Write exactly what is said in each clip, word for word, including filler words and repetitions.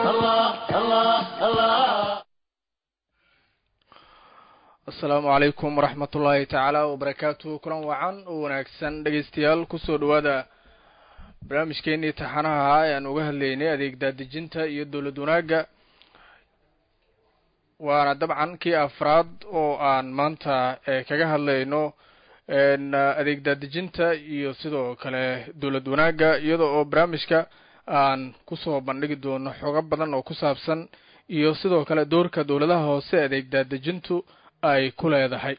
الله الله الله. asalaamu calaykum waraxmatullaahi tacaala wabarakaatuhu. kulan wacan oo wanaagsan dhegeystayaal kusoo dhawaada barnaamijkeenii taxanaha ahaa ee aan uga hadlaynay adeeg daadejinta iyo dowlad wanaagga, waana dabcan kii afraad oo aan maanta kaga hadlayno adeeg daadejinta iyo sidoo kale dowlad wanaagga, iyada oo barnaamijka aan kusoo bandhigi doono xogo badan oo ku saabsan iyo sidoo kale doorka dowladaha hoose adeeg daadejintu ay ku leedahay.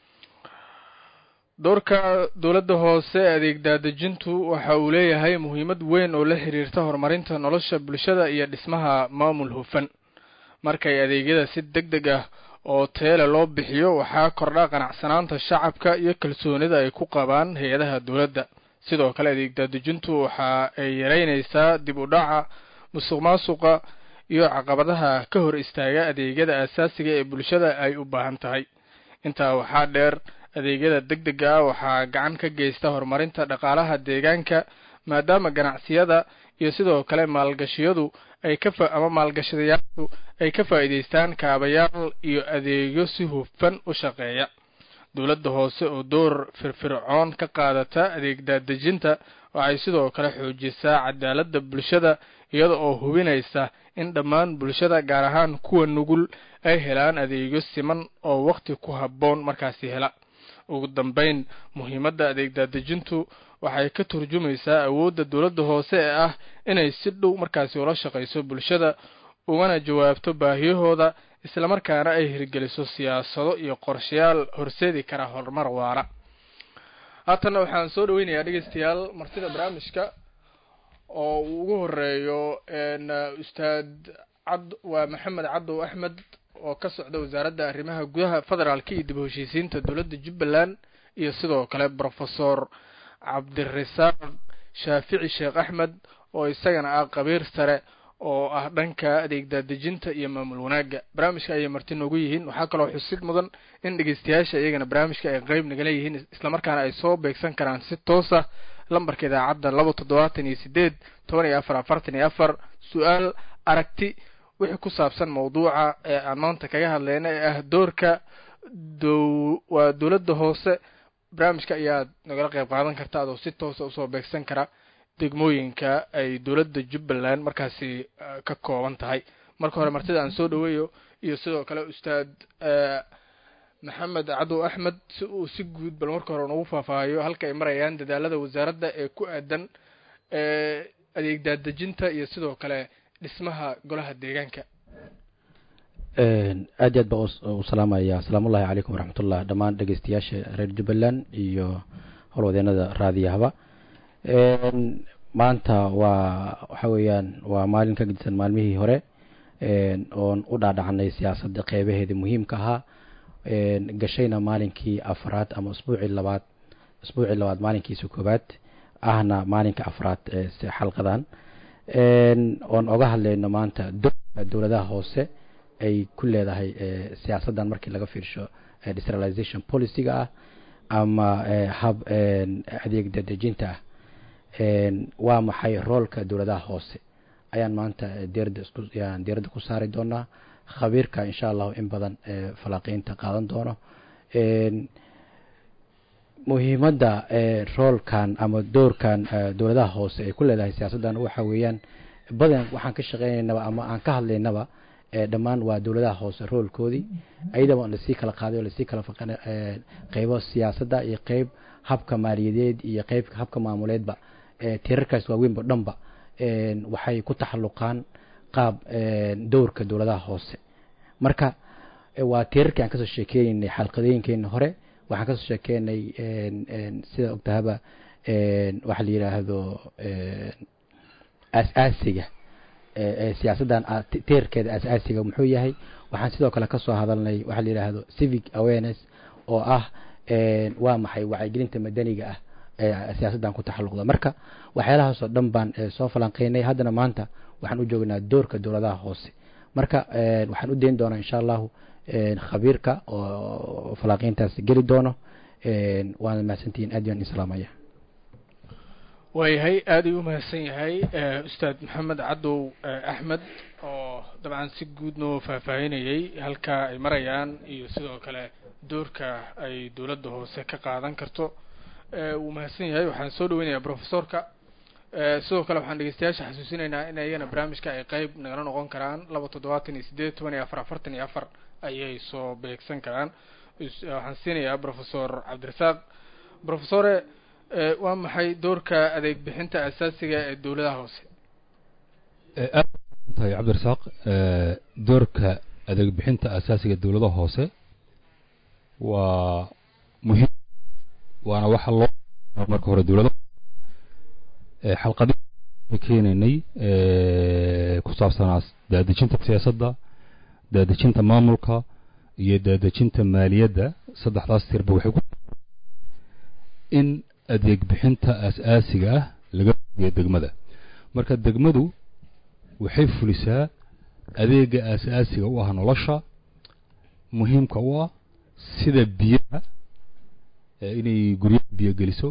doorka dowladda hoose adeeg daadejintu waxa uu leeyahay muhiimad weyn oo la xiriirta horumarinta nolosha bulshada iyo dhismaha maamul hufan. markay adeegyada si degdeg ah oo teele loo bixiyo, waxaa kordha qanacsanaanta shacabka iyo kalsoonida ay ku qabaan hay-adaha dowladda. sidoo kale adeeg daadejintu waxa ay yareynaysaa dib u dhaca, musuqmaasuqa iyo caqabadaha ka hor istaaga adeegyada aasaasiga ee bulshada ay u baahan tahay. intaa waxaa dheer, adeegyada degdega ah waxaa gacan ka geysta horumarinta dhaqaalaha deegaanka, maadaama ganacsiyada iyo sidoo kale maalgashiyadu ay ka fa ama maalgashadayaashu ay ka faa'iidaystaan kaabayaal iyo adeegyo si hufan u shaqeeya. dowladda hoose oo door firfircoon ka qaadata adeeg daadejinta waxay sidoo kale xoojisaa cadaaladda bulshada, iyada oo hubinaysa in dhammaan bulshada, gaar ahaan kuwa nugul, ay helaan adeegyo siman oo waqti ku habboon markaasi hela. ugu dambeyn, muhiimadda adeeg daadejintu waxay ka turjumaysaa awoodda dowladda hoose ee ah inay si dhow markaasi ula shaqayso bulshada, ugana jawaabto baahiyahooda, islamarkaana ay hirgeliso siyaasado iyo qorshayaal horseedi kara horumar waara. haatana waxaan soo dhaweynayaa dhegeystayaal martida barnaamijka oo uu ugu horeeyo ustaad cad waa maxamed cadow axmed oo ka socda wasaaradda arrimaha gudaha federaalka iyo dib u heshiisiinta dowladda Jubbaland, iyo sidoo kale professor cabdirasaaq shaafici sheekh axmed oo isagana ah qabiir sare oo ah dhanka adeeg daadejinta iyo maamul wanaagga. barnaamijka ayay marti noogu yihiin. waxaa kaloo xusid mudan in dhegeystayaasha iyagana barnaamijka ay qayb nagala yihiin, islamarkaana ay soo beegsan karaan si toos ah lambarka idaacadda laba toddobaatan iyo sideed toban iyo afar afartan iyo afar. su-aal, aragti, wixii ku saabsan mawduuca ee aan maanta kaga hadlayna ee ah doorka dow waa dowladda hoose, barnaamijka ayaad nagala qayb qaadan karta adoo si toosa usoo beegsan kara degmooyinka ay dowladda Jubbaland markaasi ka kooban tahay. marka hore martida aan soo dhaweeyo iyo sidoo kale ustaad maxamed cadow axmed si uu si guud bal marka hore ugu faahfaahiyo halka ay marayaan dadaalada wasaaradda ee ku aadan adeeg daadejinta iyo sidoo kale dhismaha golaha deegaanka. aad aad baa u salaamaya. asalaamullaahi calaykum waraxmatullah dhammaan dhegeystayaasha reer Jubbaland iyo howlwadeenada raadiyahaba. maanta waa waxa weeyaan waa maalin ka gedisan maalmihii hore oon u dhaadhacanay siyaasadda qeybaheeda muhiimka ahaa, gashayna maalinkii afraad ama usbuucii labaad usbuucii labaad maalinkiisa koobaad ahna maalinka afraad ee xalqadan oon oga hadlayno maanta dowladaha hoose ay ku leedahay siyaasaddan markii laga fiirsho decentralization policy-ga ah ama hab adeeg daadejinta ah. waa maxay roolka dowladaha hoose ayaan maanta diiradda isku yaan diiradda ku saari doonaa. khabiirka insha Allah in badan falaaqiinta qaadan doono muhiimadda roolkan ama doorkan dowladaha hoose ay ku leedahay siyaasaddan. waxa weeyaan badan waxaan ka shaqeynaynaba ama aan ka hadlaynaba dhammaan waa dowladaha hoose roolkoodii, ayadaba la sii kala qaaday oo la sii kala faqan qaybo siyaasadda iyo qayb habka maaliyadeed iyo qayb habka maamuleedba. tirarkaas waaweynba dhanba waxay ku taxalluqaan qaab doorka dowladaha hoose. marka waa tirarkii aan kasoo sheekeynay xalqadooyinkeena hore. waxaan kasoo sheekeynay sida ogtahaba waxa la yiraahdo aas-aasiga siyaasaddan tirarkeeda aas-aasiga muxuu yahay. waxaan sidoo kale kasoo hadalnay waxa la yiraahdo civic awareness oo ah waa maxay wacyigelinta madaniga ah ee siyaasaddan ku taxalluqda. marka waxyaalahaas oo dhan baan soo falanqeynay. haddana maanta waxaan u joognaa doorka dowladaha hoose. marka waxaan u deyn doonaa insha Allah khabiirka oo falaaqiintaas geli doono. waana mahadsantihiin. aad ayaan islaamaya. waayahay, aad ayuu u mahadsan yahay ustaad maxamed cadow axmed oo dabcan si guud noo faahfaahinayay halka ay marayaan iyo sidoo kale doorka ay dowladda hoose ka qaadan karto wuu mahadsan yahay. waxaan soo dhaweynayaa professorka sidoo kale waxaan dhegeystayaasha xasuusinaynaa in ayagana barnaamijka ay qeyb nagala noqon karaan laba toddobaatan iyo sideed toban iyo afar afartan iyo afar ayay soo beegsan karaan. waxaan siinayaa professor cabdirasaaq. professore waa maxay doorka adeeg bixinta asaasiga ee dowladaha hoose? aad tahay cabdirasaaq. doorka adeeg bixinta asaasiga dowladaha hoose waa muhiim, waana waxa loo marka hore dowladda xalqadii keenaynay ku saabsanaas daadejinta siyaasadda, daadejinta maamulka iyo daadejinta maaliyadda. saddexdaas tirba waxay ku in adeeg bixinta asaasiga ah laga fuliyo degmada. marka degmadu waxay fulisaa adeega asaasiga u ah nolosha, muhiimka u ah, sida biyaha, inay guryaha biyo geliso,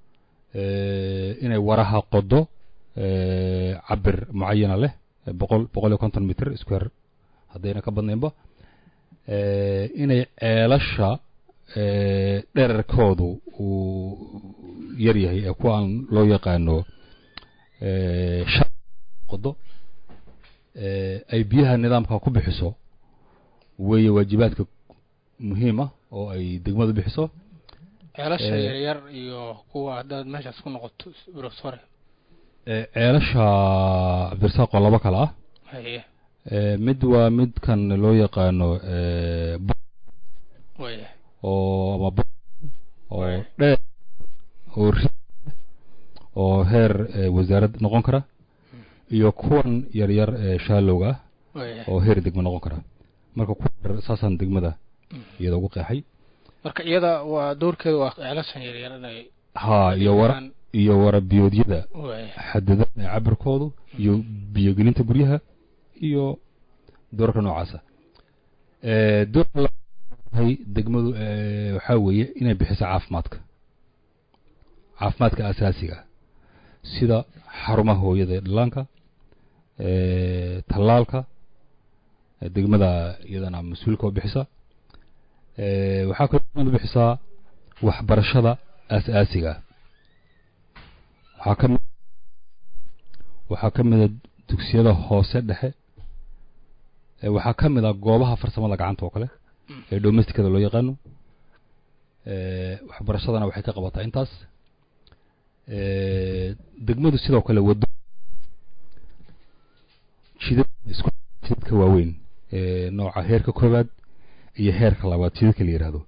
inay waraha qodo cabir mucayana leh boqol boqol iyo konton mitir square haddayna ka badnaynba, inay ceelasha dherarkoodu uu yar yahay ee kuwa aan loo yaqaano qodo ay biyaha nidaamka ku bixiso weeye waajibaadka muhiim ah oo ay degmadu bixiso. ceelasha yaryar iyo kuwa haddaad meeshaas ku noqoto professore? ceelasha cabdirasaaq oo laba kale ah. haye mid waa midkan loo yaqaano waye oo ama oo dheer oo oo heer wasaarad noqon kara, iyo kuwan yar yar ee shaalowga ah oo heer degmo noqon kara. marka kuwa saasaan degmada iyada ugu qeexay. marka iyada waa doorkeeda waa ceelashan yar yar inay ha iyo wara iyo wara biyoodyada xadadan ee cabirkoodu iyo biyogelinta guryaha iyo doorka noocaasa. ee doorka hay degmadu waxa weeye inay bixiso caafimaadka caafimaadka asaasiga sida xarumaha hooyada ee dhallaanka, ee tallaalka degmada iyadana mas-uulka oo bixisa. ee waxaa kaloo bixisaa waxbarashada asaasiga. waxaa ka mid waxaa ka mid ah dugsiyada hoose dhexe, waxaa ka mid ah goobaha farsamada gacanta oo kale ee domesticada loo yaqaano. ee waxbarashadana waxay ka qabataa intaas. ee degmadu sidoo kale wado jidad isku jidadka waaweyn ee nooca heerka koowaad iyo heerka labaad jidadka la yiraahdo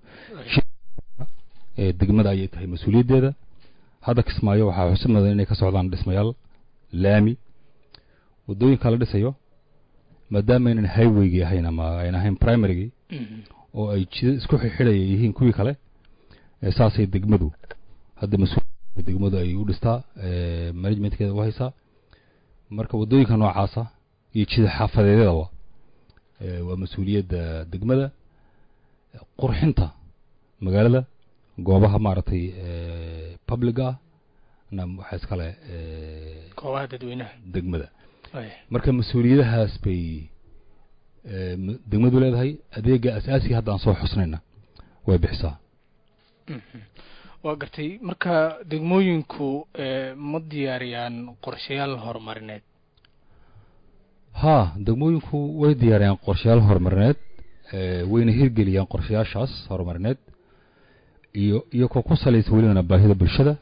ee degmada ayay tahay mas-uuliyaddeeda. hadda Kismaayo waxaa xusuumadan inay ka socdaan dhismayaal laami, wadooyinka la dhisayo maadaama aynan highway-gi ahayn ama aynan ahayn primary-gi oo ay jidad isku xidhaya yihiin kuwii kale, saasay degmadu hadda mas-uuliyadda degmadu ay u dhistaa, managementkeeda u haysaa. marka wadooyinka noocaasa iyo jidad xaafadeedyadaba waa mas-uuliyadda degmada. qurxinta magaalada, goobaha maaragtay public ah na waxa iskale goobaha dadweynaha degmada. marka mas-uuliyadahaas bay degmadu leedahay. adeega asaasiga haddaan soo xusnayna way bixisaa. waa gartay. marka degmooyinku ma diyaariyaan qorshayaal horumarineed? ha degmooyinku way diyaariyaan qorshayaal horumarineed, wayna hirgeliyaan qorshayaashaas horumarineed iyo iyagoo ku salaysa welibana baahida bulshada.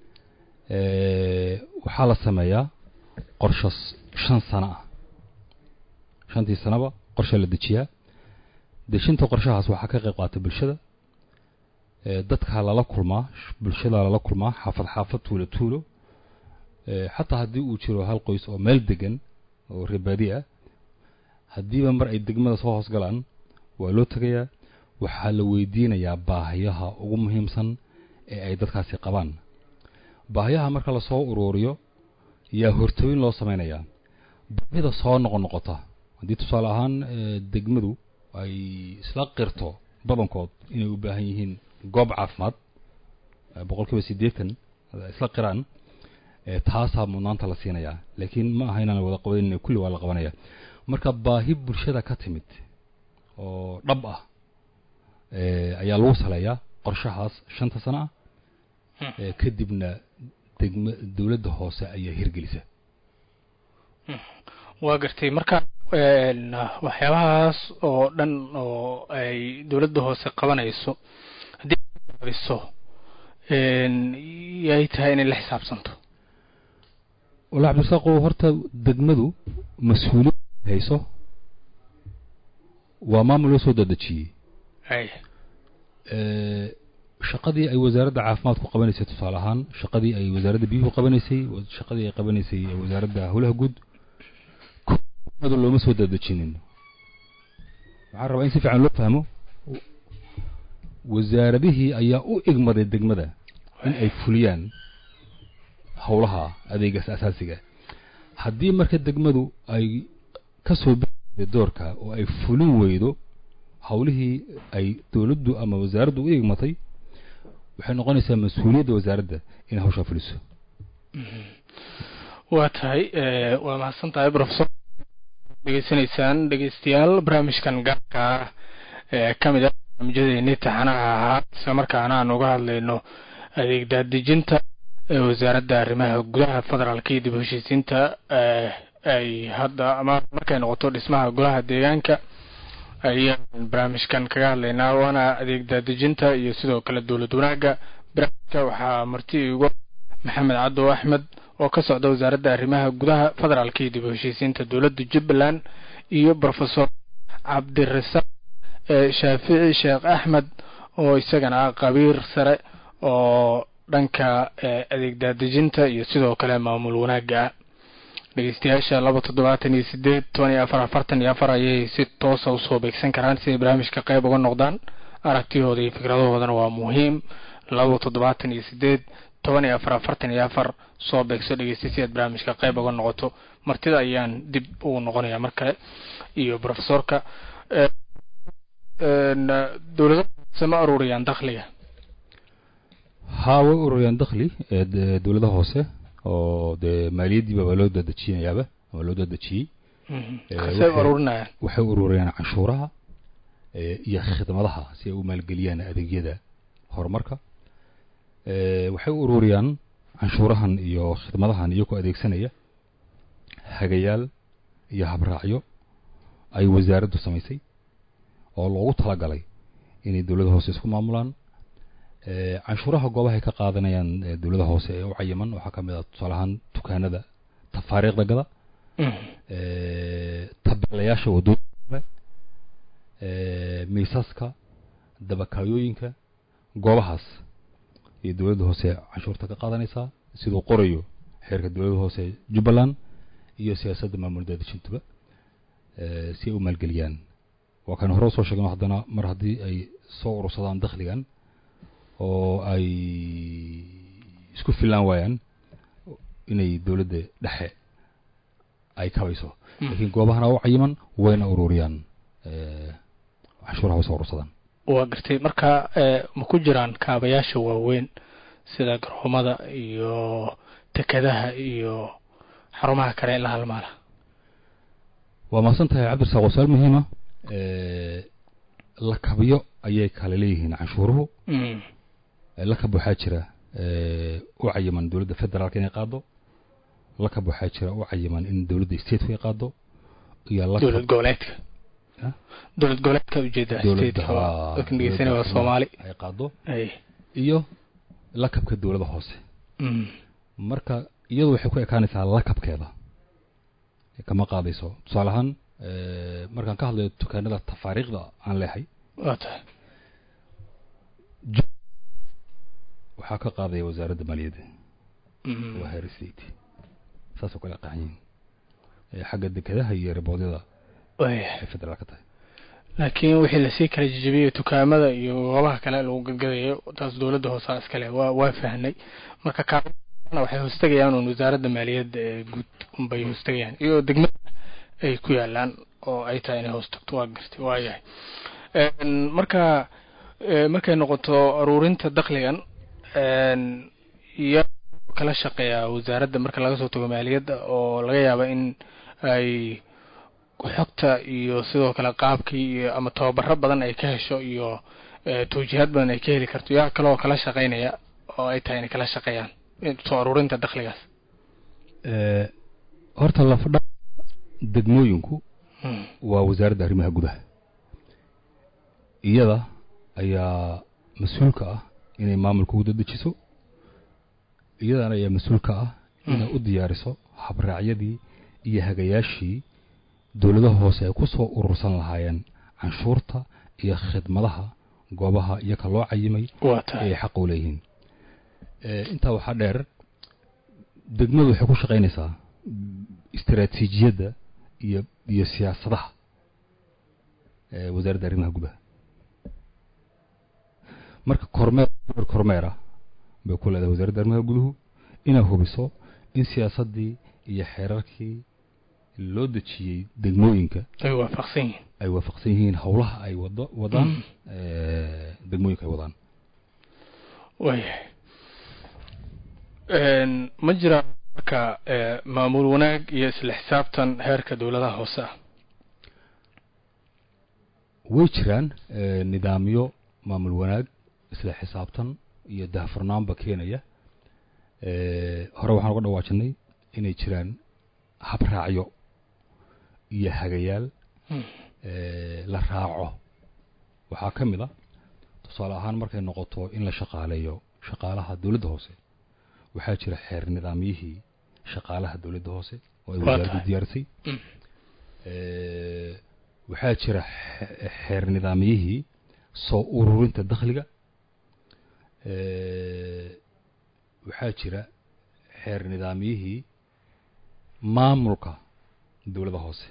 waxaa la sameeyaa qorshe shan sano ah. shantii sanaba qorshe la dejiyaa. dejinta qorshahaas waxaa ka qayb qaata bulshada. dadka lala kulmaa, bulshada lala kulmaa xaafad xaafad, tuulo tuulo. xataa haddii uu jiro hal qoys oo meel degan oo reebaadi ah, haddiiba mar ay degmada soo hoos galaan waa loo tegayaa. waxaa la weydiinayaa baahiyaha ugu muhiimsan ee ay dadkaasi qabaan. baahiyaha marka la soo ururiyo yaa hortooyin loo samaynayaa. baahida soo noqon noqota haddii tusaale ahaan degmadu ay isla qirto badankood inay u baahan yihiin goob caafimaad boqolkiiba siddeetan isla qiraan, taasaa mudnaanta la siinayaa. laakiin ma aha inaan wada qabanin, kulli waa la qabanayaa. marka baahi bulshada ka timid oo dhab ah ayaa lagu saleeyaa qorshahaas shanta sano ah kadibna degma dawladda hoose ayaa hirgelisa waa gartay marka waxyaabahaas oo dhan oo ay dawladda hoose qabanayso haddii abiso yay tahay inay la xisaabsanto walaal cabdirasaaqo horta degmadu mas-uuliyad hayso waa maamul loo soo dadejiyey ay shaqadii ay wasaaradda caafimaadku qabanaysay tusaale ahaan shaqadii ay wasaaradda biyuhu qabanaysay shaqadii ay qabanaysay wasaaradda howlaha guud madu looma soo dadejinin waxaan rabaa in si fiican loo fahmo wasaaradihii ayaa u igmaday degmada in ay fuliyaan howlaha adeegaas asaasiga haddii marka degmadu ay ka soo bixi doorka oo ay fulin weydo howlihii ay dawladdu ama wasaaraddu u igmatay waxay noqonaysaa mas-uuliyadda wasaaradda in hawshaa fuliso waa tahay waa mahadsan tahay professor degeysanaysaan dhegeystayaal barnaamijkan gaarka ah ee ka mid ah barnaamijyadeennii taxanaha ahaa isla markaana aan uga hadlayno adeeg daadejinta wasaaradda arrimaha gudaha federaalka iyo dib u heshiisiinta ay hadda ama markay noqoto dhismaha golaha deegaanka ayaan barnaamijkan kaga hadlaynaa waana adeeg daadejinta iyo sidoo kale dowlad wanaagga barnaamijka waxaa marti igu maxamed cabdo axmed oo ka socda wasaaradda arrimaha gudaha federaalka iyo dib u heshiisiinta dowladda Jubbaland iyo professor Cabdirasaaq Shaafici Sheekh Axmed oo isagana qabiir sare oo dhanka adeeg daadejinta iyo sidoo kale maamul wanaagga dhageystayaasha laba toddobaatan iyo sideed toban iyo afar afartan iyo afar ayay si toos ah u soo beegsan karaan si barnaamijka qayb uga noqdaan aragtiyooda iyo fikradoodana waa muhiim laba toddobaatan iyo sideed toban iyo afar afartan iyo afar soo beegso dhageystayaasha barnaamijka qayb uga noqoto martida ayaan dib ugu noqonayaa mar kale iyo professorka een dawladda sama ururiyaan dakhliga haa way ururiyaan dakhli ee dawladda hoose oo de maaliyadii baa loo dadajinayaaba oo loo dadajiyay waxay ururinaayaan waxay ururiyaan canshuuraha iyo khidmadaha si ay u maalgeliyaan adeegyada horumarka ee waxay ururiyaan canshuurahan iyo khidmadahan iyo ku adeegsanaya hagayaal iyo habraacyo ay wasaaraddu samaysay oo loogu talagalay inay dawladda hoose isku maamulaan ee canshuuraha goobaha ka qaadanayaan dawladda hoose ee u cayiman waxa kamid ah tusaalahan dukaanada tafaariiqda gada ee tabelayaasha wadooyinka ee miisaska dabakaayooyinka goobahaas ee dawladda hoose canshuurta ka qaadanaysa sidoo qorayo xeerka dawladda hoose Jubbaland iyo siyaasadda maamul daadejinta ee si ay u maalgeliyaan waa kan hore soo sheegno haddana mar haddii ay soo urursadaan dakhligan oo ay isku filaan waayaan inay dawladda dhexe ay kabayso laakiin goobahana u cayiman wayna ururiyaan ee canshuuraha soo urursadaan waa gartay marka ma ku jiraan kaabayaasha waaweyn sida garoomada iyo takadaha iyo xarumaha kale la halmaala waa maasan tahay Cabdirasaaq su'aal muhiim ah ee la kabiyo ayay kala leeyihiin canshuuruhu la kab waxaa jira ee u cayiman dawladda federaalka inay qaado la kab waxaa jira u cayiman in dawladda state ay qaado iyo la dawlad goboleedka dawlad goboleedka ujeeda state dadka dhigeysanaya waa Soomaali ay qaado ay iyo la kabka dawladda hoose marka iyadu waxay ku ekaanaysaa la kabkeeda kama qaadayso tusaalahan ee markaan ka hadlayo dukaanada tafaariiqda aan leeyahay waata waxaa ka qaaday wasaaradda maaliyadda waa heer state saasoo kale qaxyin ee xagga dekadaha iyo riboodada ay federaalka tahay laakiin wixii la sii kala jijibiyay dukaamada iyo goobaha kale lagu gadgadayo taas dawladda hoose iskale waa waa fahnay marka kaana waxay hoostagayaan in wasaaradda maaliyadda ee guud unbay hoostagayaan iyo degmada ay ku yaalaan oo ay tahay inay hoostagto waa gartay waa yahay een marka markay noqoto ururinta dakhligan een iyo kala shaqeeya wasaaradda marka laga soo tago maaliyadda oo laga yaabo in ay xogta iyo sidoo kale qaabkii iyo ama tababaro badan ay ka hesho iyo tawjiihad badan ay ka heli karto yaa kale oo kala shaqeynaya oo ay tahay inay kala shaqeeyaan soo ururinta dakhligaas ee horta la fadha degmooyinku waa wasaaradda arrimaha gudaha iyada ayaa mas'uulka ah inay maamulka u dedejiso iyadana ayaa mas'uulka ah inay u diyaariso habraacyadii iyo hagayaashii dawladaha hoose ay ku soo urursan lahaayeen canshuurta iyo khidmadaha goobaha iyo ka loo cayimay ee xaq u leeyihiin ee inta waxa dheer degmadu waxay ku shaqeynaysaa istiraatiijiyadda iyo iyo siyaasadaha ee wasaaradda arrimaha gudaha marka kormeer kormeera bay ku leedahay wasaaradda arrimaha guduhu inay hubiso in siyaasadii iyo xeerarkii loo dejiyay degmooyinka ay waafaqsan yihiin ay waafaqsan yihiin hawlaha ay wado wadaan ee degmooyinka ay wadaan way een ma jira marka maamul wanaag iyo isla xisaabtan heerka dawladaha hoose ah way jiraan nidaamyo maamul wanaag isla xisaabtan iyo daahfurnaanba keenaya ee hore waxaan uga dhawaajinay inay jiraan habraacyo iyo hagayaal ee la raaco waxa kamid ah tusaale ahaan markay noqoto in la shaqaaleeyo shaqaalaha dawladda hoose waxaa jira xeer nidaamyihii shaqaalaha dawladda hoose oo ay wasaaraddu diyaarisay ee waxaa jira xeer nidaamyihii soo ururinta dakhliga ee waxaa jira xeer nidaamyihii maamulka dawladda hoose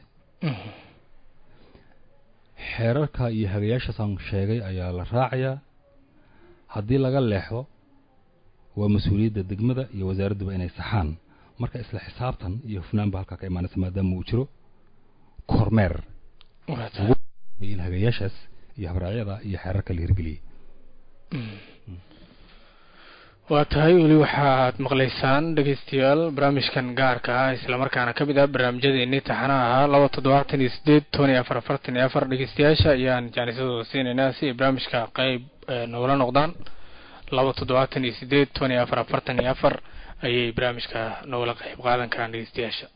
xeerarka iyo hagayaashaasaan sheegay ayaa la raacayaa haddii laga leexdo waa mas-uuliyadda degmada iyo wasaaradduba inay saxaan marka isla xisaabtan iyo hufnaanba halkaa ka imaanaysa maadaama uu jiro kormeer in hagayaashaas iyo habraacyada iyo xeerarka la hirgeliyey waa tahay weli waxaad maqlaysaan dhegeystayaal barnaamijkan gaarka ah isla markaana ka mid ah barnaamijyadeennii taxanaha ahaa laba toddobaatan iyo sideed toban iyo afar afartan iyo afar dhegeystayaasha ayaan jaanisadooda siinaynaa si ay barnaamijka qayb nogala noqdaan laba toddobaatan iyo sideed toban iyo afar afartan iyo afar ayay barnaamijka nogala qayb qaadan karaan dhegeystayaasha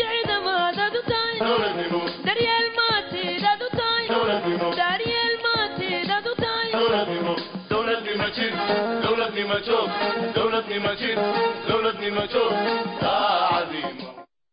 Daryeel maati dadu tahay دولتني ما جوك دولتني ما جيت دولتني ما جوك عظيمة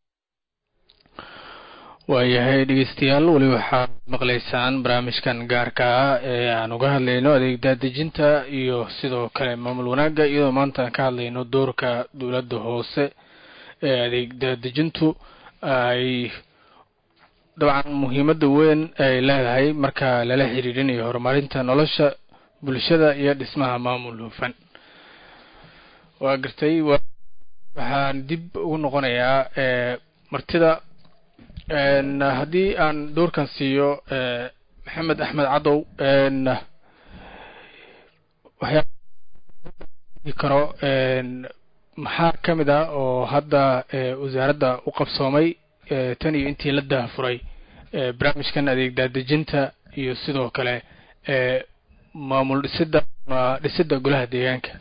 waayahay dhegeystayaal weli waxaad maqlaysaan barnaamijkan gaarka ah ee aan uga hadlayno adeeg daadejinta iyo sidoo kale maamul wanaagga iyadoo maanta ka hadlayno doorka dowladda hoose ee adeeg daadejintu ay dabcan muhiimadda weyn ay leedahay marka lala xiriirinayo horumarinta nolosha bulshada iyo dhismaha maamul hufan. waa gartay waxaan dib ugu noqonayaa ee martida een haddii aan doorkan siiyo ee maxamed axmed cadow een waxyaa karo een maxaa kamid ah oo hadda ee wasaaradda u qabsoomay ee tan iyo intii la daafuray ee barnaamijkan adeeg daadejinta iyo sidoo kale ee maamul dhisidda ma dhisidda golaha deegaanka.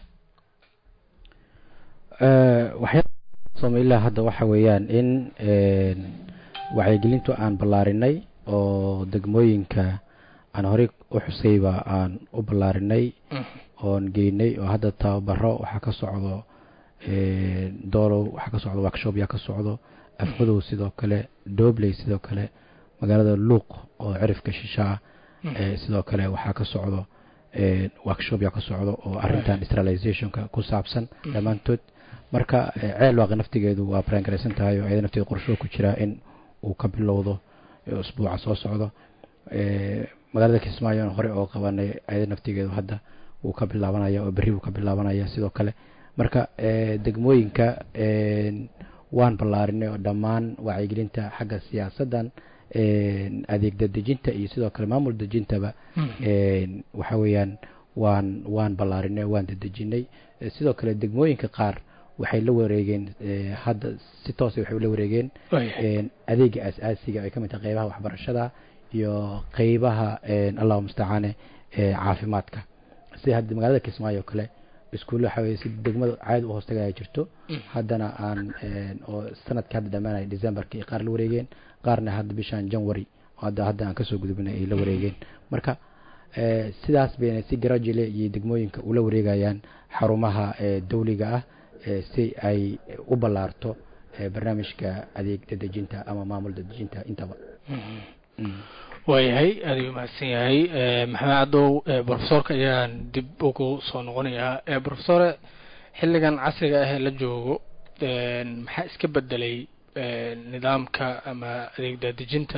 ee waxyaa Soomaaliya hadda waxa weeyaan in een wacyigelintu aan ballaarinay oo degmooyinka aan hore u xusayba aan u ballaarinay oon geynay oo hadda tababaro waxa ka socdo ee doolo waxa ka socdo workshop ya ka socdo afmadow sidoo kale Dobley sidoo kale magaalada Luuq oo cirifka shisha ee sidoo kale waxa ka socdo ee workshop ya ka socdo oo arrintan industrializationka ku saabsan dhamaantood marka ceel waaqi naftigeedu waa progressan tahay oo ay naftigeedu qorsho ku jira in uu ka bilowdo usbuuca soo socdo ee magaalada Kismaayo hore oo qabanay ay naftigeedu hadda uu ka bilaabanaya oo bari uu ka bilaabanaya sidoo kale marka ee degmooyinka ee waan ballaarinay oo dhammaan wacyigelinta xagga siyaasadan ee adeeg daadejinta iyo sidoo kale maamul dejintaba ee waxa weeyaan waan waan ballaarinay waan dadejinay sidoo kale degmooyinka qaar waxay la wareegeen hadda si toos ah waxay la wareegeen een adeega asaasiga ay kamid tahay qaybaha waxbarashada iyo qaybaha een Allahu musta'aan ee caafimaadka si hadda magaalada Kismaayo kale iskuul waxa weey si degmada caad u hoostagaya jirto haddana aan oo sanadka hadda dhamaanay December-kii qaar la wareegeen qaarna hadda bishan January hadda hadda aan ka soo gudubnay ay la wareegeen marka ee sidaas bayna si gradually iyo degmooyinka u la wareegayaan xarumaha ee dawliga ah si ay u ballaarto barnaamijka adeeg daadejinta ama maamul daadejinta intaba. waayahay adigu mahadsan yahay maxamed cadow professorka ayaan dib ugu soo noqonayaa ee professor xilligan casriga ah la joogo maxaa iska bedelay nidaamka ama adeeg daadejinta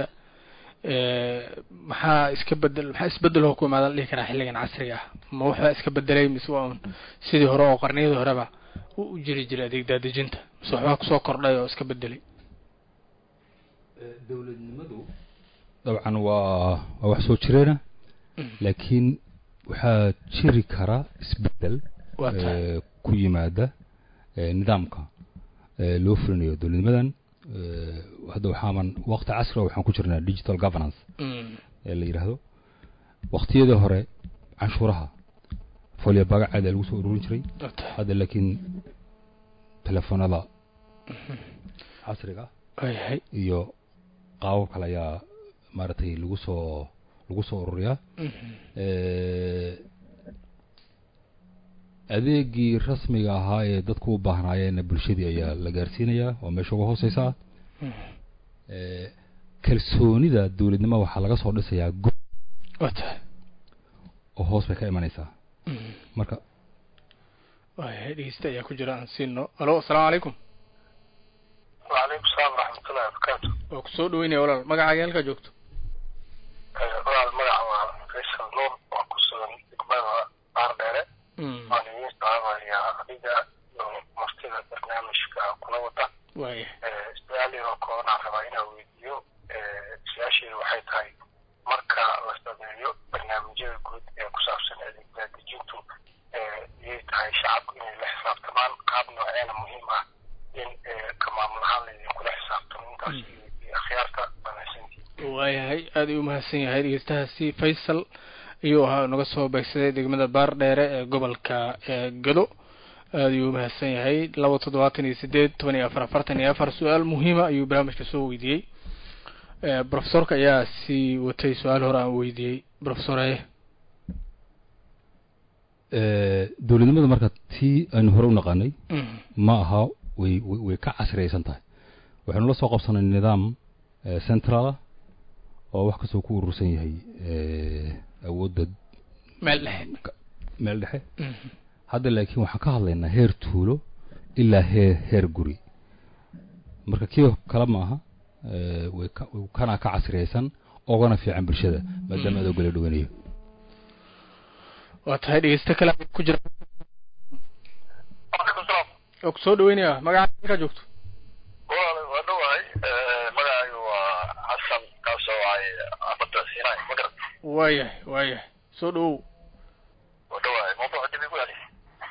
maxaa iska bedel maxaa isbedel oo ku imaada dhihi karaa xilligan casriga ah ma waxa iska bedelay mise waa sidii hore oo qarniyada horeba u jiri jiray adeeg daadejinta mise waxa ku soo kordhay oo iska bedelay dawladnimadu dabcan waa wax soo jireena laakiin waxaa jiri kara isbedel ku yimaada nidaamka loo fulinayo dawladnimadan hadda waxaan waqti casri ah waxaan ku jirnaa digital governance ee la yiraahdo waqtiyada hore canshuuraha foliya bagacaada lagu soo ururin jiray hadda laakiin telefoonada casriga ah iyo qaabab kale ayaa maartay lagu soo lagu soo ururiyaa ee adeegii rasmiga ahaa ee dadku u baahnaayeen bulshadii ayaa la gaarsiinayaa oo meesha ugu hooseysa ee kalsoonida dawladnimo waxa laga soo dhisayaa wata oo hoos bay ka imanaysaa marka waayahay dhegeysta ayaa ku jira aan siino alo assalaamu calaykum وعليكم السلام ورحمة الله وبركاته. وكسور دويني ولا مقع عيالك جوكتو؟ ولا المقع فيصل نور وكسور إقبال باردارة. وأنا يستعمل هي عقيدة مفتيح برنامج كنوطة. وين؟ استعلي وكون عربينا وفيديو سياشي وحيد هاي مركا واستديو برنامج الجود كسر سنة اللي جيتو يتهاي شعب إن الحساب طبعا قابل نوعين مهمة. in kama mahallin kula xisaabtan intaas iyo khiyaarta banaasantii waayahay aad u mahadsan yahay dhegeystahaasi Faisal iyo waxa naga soo beegsaday degmada Baardheere ee gobolka Gado aad u mahadsan yahay laba toddobaatan iyo siddeed toban iyo afar afartan iyo afar su'aal muhiim ah ayuu barnaamijka soo weydiiyay ee professorka ayaa si watay su'aal hore aan weydiiyay professor ay dowladnimada marka tii aynu hore u naqaanay ma aha way way ka casriyaysan tahay waxaanu la soo qabsanay nidaam central oo wax kasoo ku urursan yahay awoodda meel dhexe meel dhexe hadda laakiin waxaan ka hadlaynaa heer tuulo ilaa heer heer guri marka kii kala ma aha way kana ka casriyaysan oogana fiican bulshada maadaama aad ogala dhawanayo waa tahay dhegeysta kale ku jira oo ku soo dhaweynaya magaca ka joogto waa dhawahay magacaygu waa xasan kaasoo waay abada sinay magar waayahay waayahay soo dhawow waa dhawahay mawduuca dib igu heli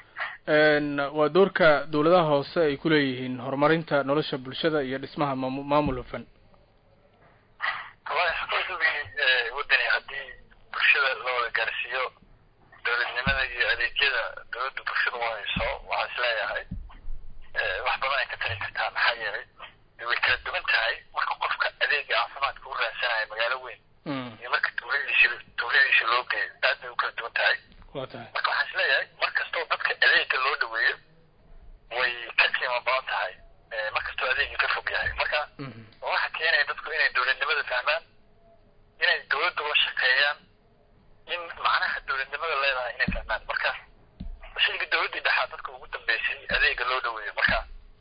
waa doorka dowladaha hoose ay ku leeyihiin horumarinta nolosha bulshada iyo dhismaha maamul hufan wallahi xaqiiqdii wadani haddii bulshada loo wada gaarsiiyo dowladnimada iyo adeegyada dowladda bulshada u hayso waxaa isleeyahay wax badan ay ka tari kartaa maxaa yeelay way kala duwan tahay marka qofka adeega caafimaadka u raadsanayo magaalo weyn iyo marka tuuladiisa tuuladiisa loo geeyo aad bay u kala duwan tahay waa tahay marka waxaa isleeyahay markastoo dadka adeega loo dhaweeyo way ka qiimo badan tahay markastoo adeega ka fog yahay marka waxa keenaya dadku inay dowladnimada fahmaan inay dowladda la shaqeeyaan in macnaha dowladnimada leedahay inay fahmaan marka shayga dowladdii dhexaa dadka ugu dambeysay adeega loo dhaweeyo marka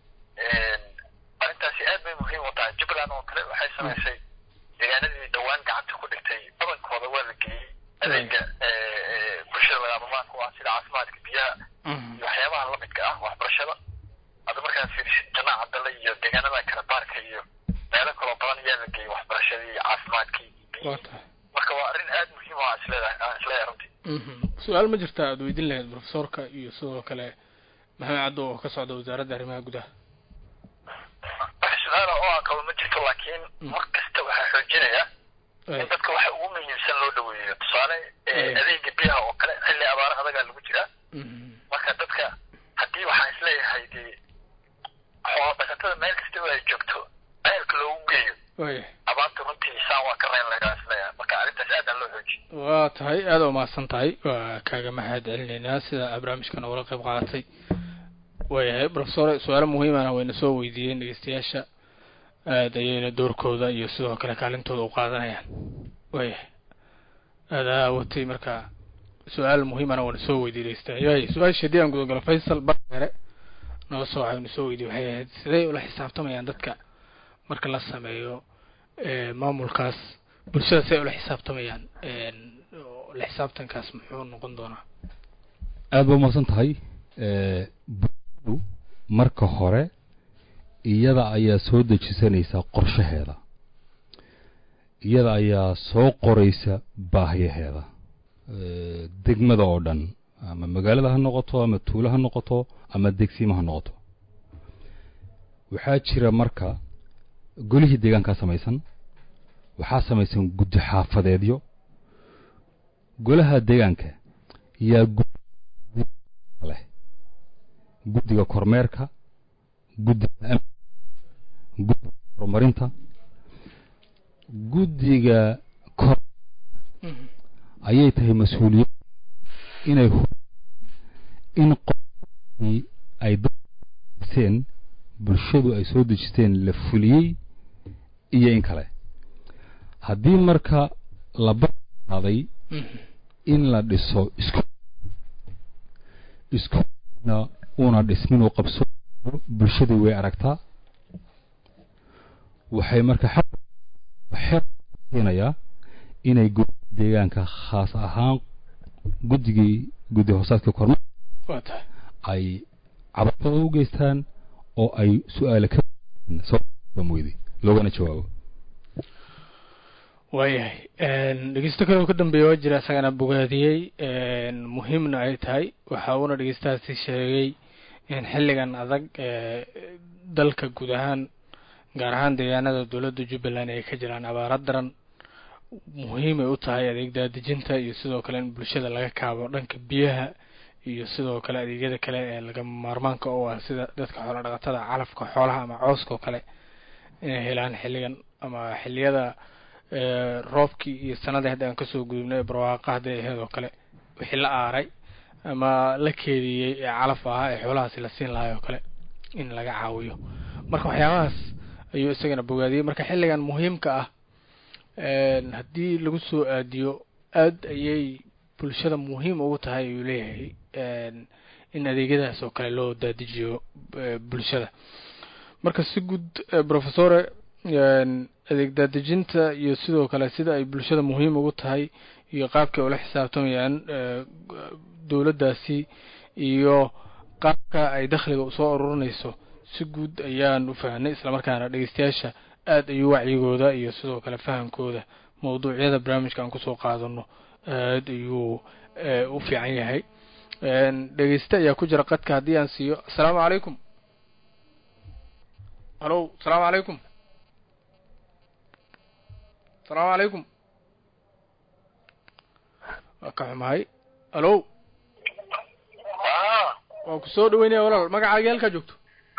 arrintaasi aad bay muhiim u tahay jubbaland oo kale waxay samaysay deegaanadii dhowaan gacanta ku dhigtay badankooda waa la geeyey adeega bulshada lagaamaanka u ah sida caafimaadka biyaha iyo waxyaabaha lamidka ah waxbarashada hadda markaa fiirisid janaaca dale iyo deegaanada kale baarka iyo meelo kaloo badan ayaa la geeyey waxbarashadii caafimaadkii marka waa arrin aad muhiim u ah isleedahay aan isleeyahay runtii su-aal ma jirta aad weydiin lahayd profesorka iyo sidoo kale maxamed caddo oo ka socda wasaaradda arrimaha gudaha wax su-aala oo aan qabo ma jirto laakiin mar kasta waxaa xoojinaya in dadka waxa ugu muhiimsan loo dhaweeyo tusaale adeega biyaha oo kale xilli abaara adagaa lagu jiraa marka dadka haddii waxaan isleeyahay dee xoolo dhaqatada meel kasta oo ay joogto ceelka loogu geeyo abaarta runtii isaan waa ka reyn lagaa isleeyahay marka arrintaas aad aan loo xoojiy waa tahay aada u mahadsan tahay waa kaaga mahad celinaynaa sida barnaamijkan ugala qayb qaadatay waayahay professor su-aalo muhiimana wayna soo weydiiyeen dhegeystayaasha aada ayayna doorkooda iyo sidoo kale kaalintooda u qaadanayaan waayahay aada watay marka su-aal muhiimana waana soo weydiiyey dhegeystayaal yahay su-aasha haddii aan gudagalo faysal barere noo soo waxaynu soo weydiiyey waxay ahayd siday ula xisaabtamayaan dadka marka la sameeyo maamulkaas bulshada siday ula xisaabtamayaan la xisaabtankaas muxuu noqon doonaa aad ba umahadsan tahay bulshadu marka hore iyada ayaa soo dejisanaysa qorshaheeda iyada ayaa soo qoraysa baahiyaheeda degmada oo dhan ama magaalada ha noqoto ama tuulo ha noqoto ama degsiima ha noqoto waxaa jira marka golihii deegaankaa samaysan waxaa samaysan guddi xaafadeedyo golaha deegaanka yaa leh guddiga kormeerka guddiga guddiga horumarinta guddiga kor ayay tahay mas-uuliyad inay in qofkii ay dejisteen bulshadu ay soo dejisteen la fuliyey iyo in kale haddii marka la baraaday in la dhiso isku iskuuna una dhismin uu qabso bulshadu way aragtaa waxay marka xaq keenayaa inay guddiga deegaanka khaas ahaan guddigii guddi hoosaadka kormeerka ay cabashada u geystaan oo ay su-aale ka sooamweyday loogana jawaabo waayahay dhegeysto kale oo ka dambeeya waa jira isagana bogaadiyey muhiimna ay tahay waxa uuna dhegeystahaasi sheegay in xilligan adag dalka guud ahaan gaar ahaan deegaanada dowladda jubbaland ay ka jiraan abaara daran muhiimay u tahay adeeg daadejinta iyo sidoo kale in bulshada laga kaabo dhanka biyaha iyo sidoo kale adeegyada kale ee laga maarmaanka u ah sida dadka xoolo dhaqatada calafka xoolaha ama cooska oo kale inay helaan xilligan ama xilliyada roobkii iyo sanadii hadda aan kasoo gudubnay barwaaqa hadday ahayd oo kale wixii la aaray ama la keediyey ee calaf ahaa ee xoolahaasi la siin lahaa oo kale in laga caawiyo marka waxyaabahaas ayuu isagana bogaadiyey marka xilligan muhiimka ah haddii lagu soo aadiyo aad ayay bulshada muhiim ugu tahay ayuu leeyahay in adeegyadaas oo kale loo daadijiyo bulshada marka si guud professore adeeg daadijinta iyo sidoo kale sida ay bulshada muhiim ugu tahay iyo qaabkay ula xisaabtamayaan dowladdaasi iyo qaabka ay dakhliga usoo ururinayso si guud ayaan u fahanay islamarkaana dhegeystayaasha aad ayuu wacyigooda iyo sidoo kale fahamkooda mawduucyada barnaamijka aan kusoo qaadano aad ayuu u fiican yahay dhegeysta ayaa ku jira qadka haddii aan siiyo assalaamu calaykum halo assalaamu calaykum assalaamu calaykum waa ka xumahay halo waa ku soo dhaweynaya walaal magacaaga halkaa joogto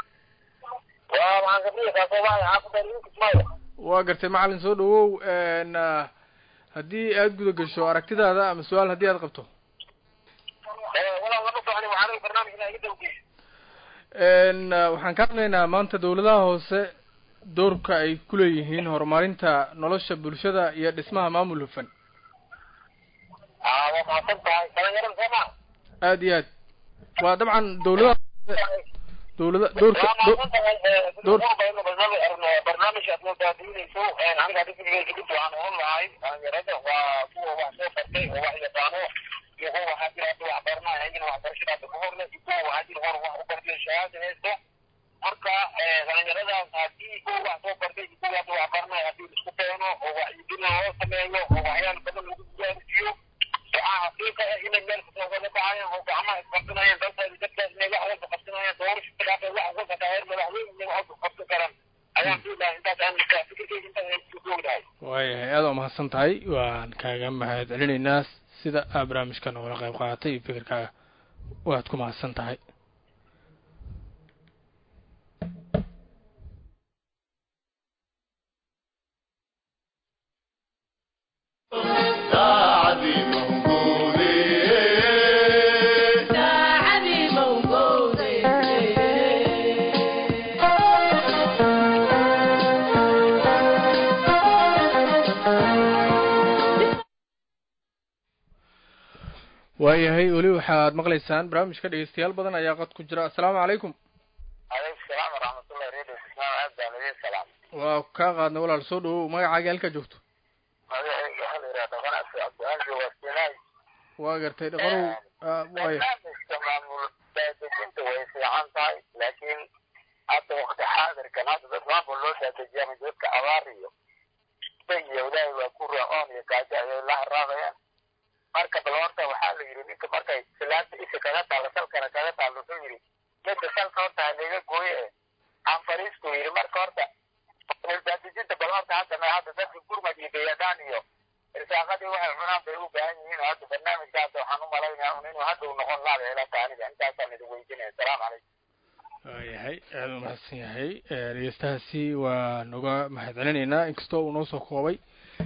waa gartay macalin soo dhawow haddii aad guda gasho aragtidaada ama su-aal haddii aad qabto waxaan ka hadlaynaa maanta dawladaha hoose doorka ay ku leeyihiin horumarinta nolosha bulshada iyo dhismaha maamul hufan aad iyo aad waa dabcan dawladaha dawlada doorka door barnaamij aad loo daadinayso aniga hadda waxaan oran lahay dhalinyarada waa kuwa wax soo bartay oo wax yaqaano iyo kuwa waxaa jira hadda wax barnaa iyagana waxbarashada hadda ka horle iyo kuwa waxaa jira hor wax u bartay shahaada haysto marka dhalinyaradaas haddii kuwa wax soo bartay iyo kuwa hadda wax barnaa haddii isku keeno oo wacyigina loo sameeyo oo waxyaala badan lagu gaarsiiyo waxaa xaqiiqa ah inay meel kasoo wada dhacayaan oo gacmaha isqabsanayaan dalkaasi dadkaas inay wax walba qabsanayaan doorasho khilaafay wax walba dhaheer madaxweyne inay wax walba qabsan karaan ayaan fiilahay intaas aan fikirkeyga intaas aan ku joognahay waayahay aad waa mahadsan tahay waan kaaga mahad celinaynaa sida aa barnaamijka noogala qayb qaadatay iyo fikirkaaga waad ku mahadsan tahay waayahay weli waxaad maqlaysaan barnaamijka dhegeystayaal badan ayaa qad ku jira assalaamu calaykum calaykum salaam waraxmatullahi radio ismaam aad baan idin salaam waa kaa qaadnay walaal soo dhawow magacaaga halkaa joogto magacayga waxaa la yidhaha dhaqanaasi cabdiaanjo waasinaay waa gartay dhaqanow waaya barnaamijka maamul daadejinta way fiican tahay laakiin hadda waqti xaadirkan hadda dad maamul loo daadejiya ama dadka abaar iyo iyo ilaahay waa ku raacoon iyo gaajo ayay la haraadayaan marka bal horta waxaa la yidhi ninka markay salaanta isha kaga taalo salkana kaga taalo wuxuu yidhi midda salka horta halaga gooye e aan fariisku yidhi marka horta daadejinta bal horta hadda hadda dadka gurmad iyo bayadaan iyo irsaaqadii waxay cunaan bay u baahan yihiin oo hadda barnaamijkaas waxaan u malaynayaa un inuu hadda u noqon laada ilata aniga intaasaan idin weydiinaya asalaamu calaykum waayahay aada u mahadsan yahay dhegeystahaasi waa noga mahad celinaynaa inkastoo uu noo soo koobay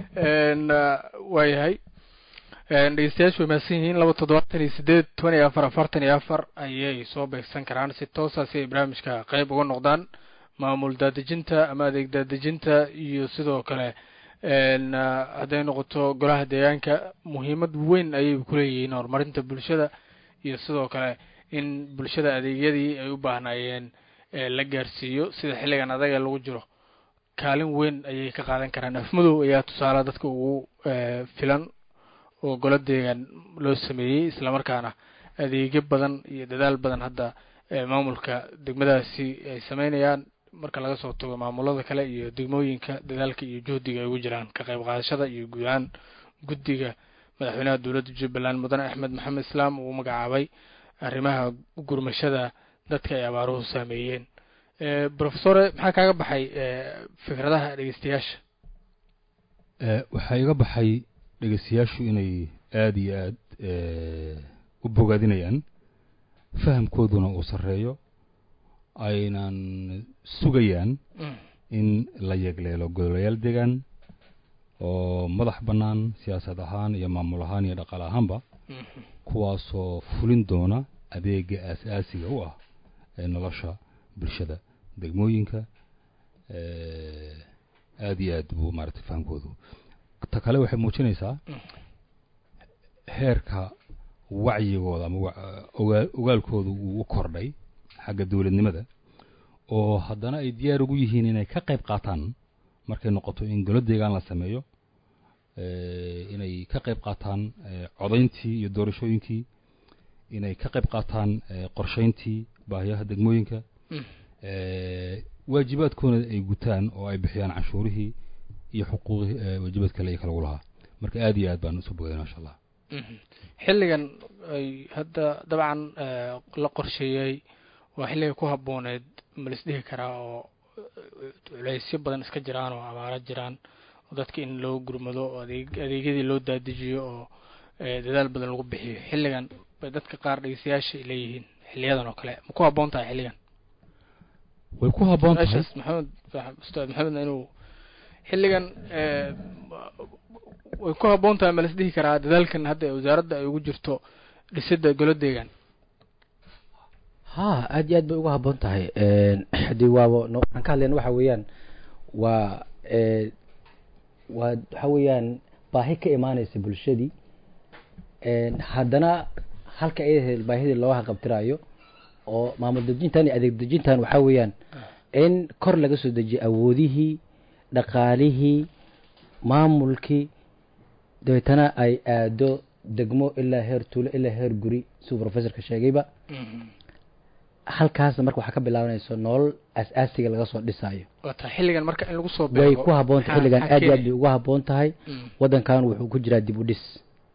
waayahay dhegeystayaashu way mahadsan yihiin laba toddobaatan iyo sideed toban iyo afar afartan iyo afar ayay soo beegsan karaan si toosa si ay barnaamijka qeyb uga noqdaan maamul daadejinta ama adeeg daadejinta iyo sidoo kale hadday noqoto golaha deegaanka muhiimad weyn ayay kuleeyihiin horumarinta bulshada iyo sidoo kale in bulshada adeegyadii ay u baahnaayeen la gaarsiiyo sida xilligan adaga lagu jiro kaalin weyn ayay ka qaadan karaan afmadow ayaa tusaale dadka ugu filan oo golo deegaan loo sameeyey islamarkaana adeegyo badan iyo dadaal badan hadda maamulka degmadaasi ay sameynayaan marka laga soo tago maamulada kale iyo degmooyinka dadaalka iyo juhdiga ay ugu jiraan ka qayb qaadashada iyo guud ahaan guddiga madaxweynaha dowladda jubbaland mudane axmed maxamed islaam uu magacaabay arrimaha gurmashada dadka ay abaaruhu saameeyeen professore maxaa kaaga baxay fikradaha dhegeystayaasha waxaa iga baxay dhegeystayaashu inay aada iyo aad u bogaadinayaan fahamkooduna uu sarreeyo aynan sugayaan in la yeegleelo golayaal deegaan oo madax bannaan siyaasad ahaan iyo maamul ahaan iyo dhaqaale ahaanba kuwaasoo fulin doona adeega aasaasiga u ah ee nolosha bulshada degmooyinka aada iyo aad buu maaragtay fahamkoodu ta kale waxay muujinaysaa heerka wacyigooda ama ogaalkooda uu u kordhay xagga dowladnimada oo haddana ay diyaar ugu yihiin inay ka qayb qaataan markay noqoto in golo deegaan la sameeyo inay ka qayb qaataan codayntii iyo doorashooyinkii inay ka qayb qaataan qorshayntii baahiyaha degmooyinka waajibaadkoona ay gutaan oo ay bixiyaan canshuurihii iyo xuquuqii waajibaad kale iyo kalagu lahaa marka aada iyo aad baan usoo bogaday maasha allah xilligan ay hadda dabcan la qorsheeyey waa xilliga ku habbooneed ma lis dhihi karaa oo culeysyo badan iska jiraan oo abaaro jiraan oo dadka in loo gurmado oo adeeg adeegyadii loo daadijiyo oo dadaal badan lagu bixiyo xilligan bay dadka qaar dhegeystayaasha leeyihiin xiliyadan oo kale ma ku habboon tahay xilligan way ku habboon tahay maxamed ustaad maxamed inuu xilligan way ku habboon tahay ma lis dhihi karaa dadaalkan hadda wasaaradda ay ugu jirto dhisidda golo deegaan ha aad iyo aad bay uga habboon tahay haddii waaba waxaan ka hadlayna waxa weeyaan waa waa waxa weeyaan baahi ka imaanaysa bulshadii haddana halka ay baahidii loo haqabtiraayo oo maamul dejintan iyo adeeg dejintan waxa weeyaan in kor laga soo dejiyo awoodihii dhaqaalihii maamulkii dabeetana ay aado degmo ilaa heer tuulo ilaa heer guri siduu professorka sheegayba halkaasna marka waxaa ka bilaabanayso nolol asaasiga laga soo dhisaayo wata xilligan marka in lagu soo way ku habboon tahay xilligan aad iyo aad bay ugu habboon tahay waddankan wuxuu ku jiraa dib u dhis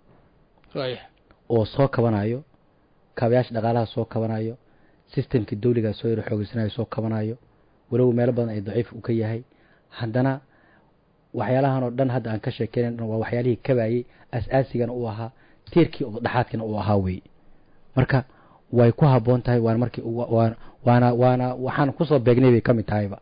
oo soo kabanayo kaabayaasha dhaqaalaha soo kabanayo systemkii dawligaa soo yaro xoogeysanayo soo kabanayo walow meelo badan ay daciif u ka yahay haddana waxyaalahan oo dhan hadda aan ka sheekeynayn waa waxyaalihii kabayay as-aasigana uu ahaa tiirkii dhexaadkina uu ahaa wey marka way ku habboon tahay waana markii waana waana waxaan kusoo beegnay bay ka mid tahayba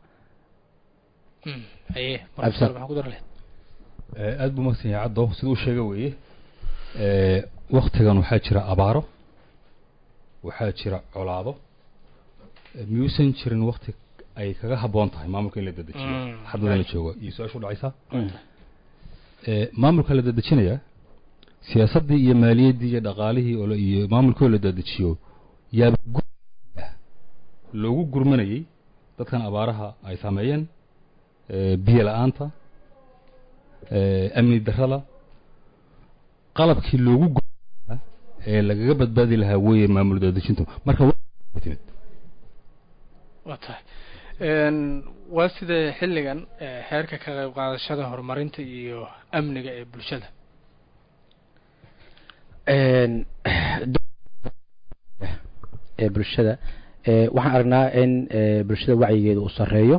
aada buu mahadsan yahay caddo siduu sheega weeye waktigan waxaa jira abaaro waxaa jira colaado miyuusan jirin wakti ay kaga habboon tahay maamulka in la dedejiyo xadada la joogo iyo su-aasha u dhacaysaa maamulka la dedejinaya siyaasaddii iyo maaliyaddii iyo dhaqaalihii oo iyo maamulkii oo la dedejiyo yaaba gu loogu gurmanayay dadkan abaaraha ay saameeyeen biyo la-aanta amni darrada qalabkii loogu gurmaya ee lagaga badbaadi lahaa weeye maamul dedejintu marka timid waa tahay waa sidee xilligan heerka ka qayb qaadashada horumarinta iyo amniga ee bulshada ee bulshada waxaan aragnaa in bulshada wacyigeeda uu sareeyo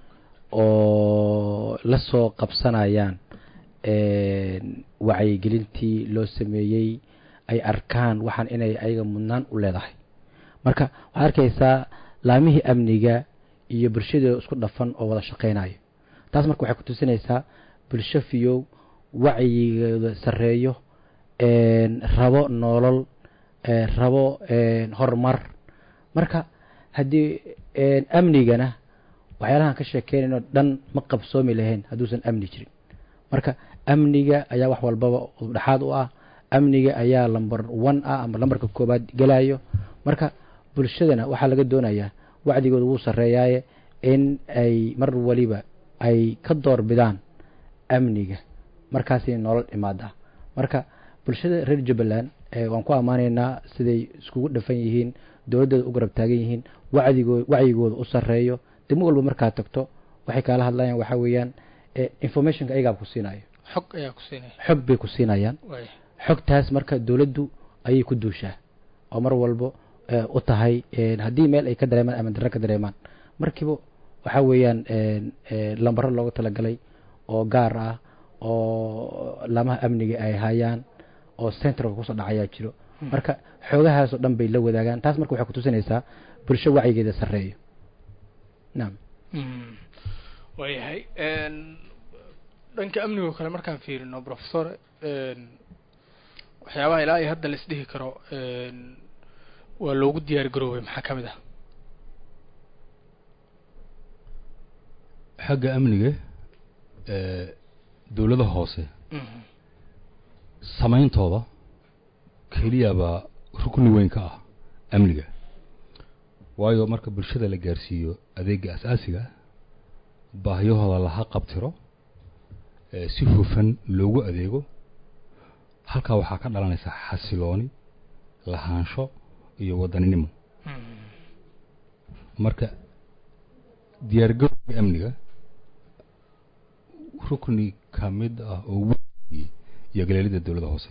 oo la soo qabsanayaan wacyigelintii loo sameeyey ay arkaan waxaan inay ayaga mudnaan u leedahay marka waxaad arkaysaa laamihii amniga iyo bulshada isku dhafan oo wada shaqeynayo taas marka waxay ku tusinaysaa bulsho fiyow wacyigeeda sareeyo rabo nolol rabo horumar marka haddii amnigana waxyaalahan ka sheekeynayno dhan ma qabsoomi lahayn hadduusan amni jirin marka amniga ayaa wax walbaba dhexaad u ah amniga ayaa lamber one ah ama lambarka koobaad gelayo marka bulshadana waxaa laga doonayaa wacdigooda wuu sarreeyaaye in ay mar waliba ay ka door bidaan amniga markaasay nolol imaada marka bulshada reer jubbaland waan ku ammaanaynaa siday iskugu dhafan yihiin dowladdeeda u garab taagan yihiin wacdigoo wacyigooda u sarreeyo degmo walba markaa tagto waxay kaala hadlayaan waxaa weeyaan informationka ayagaa ku siinayo xog ayaa ku siinaya xog bay ku siinayaan xogtaas marka dowladdu ayay ku duushaa oo mar walbo u tahay haddii meel ay ka dareemaan ama darre ka dareemaan markiiba waxaa weeyaan lambaro looga talagalay oo gaar ah oo laamaha amniga ay hayaan oo centralka kusoo dhacayaa jiro marka xoogahaasoo dhan bay la wadaagaan taas marka waxay kutusinaysaa bulsho wacyigeeda sarreeyo naam waayahay dhanka amnigo kale markaan fiirino professor waxyaabaha ilaa iyo hadda la isdhihi karo waa loogu diyaar garoobay maxaa ka mid ah xagga amniga dowladda hoose samayntooda keliyaba rukni weyn ka ah amniga waayo marka bulshada la gaarsiiyo adeega asaasiga baahiyahooda laha qabtiro si hufan loogu adeego halkaa waxaa ka dhalanaysa xasilooni lahaansho iyo wadaninimo marka diyaargarowga amniga rukni ka mid ah oo weyn iyo galeelida dowladda hoose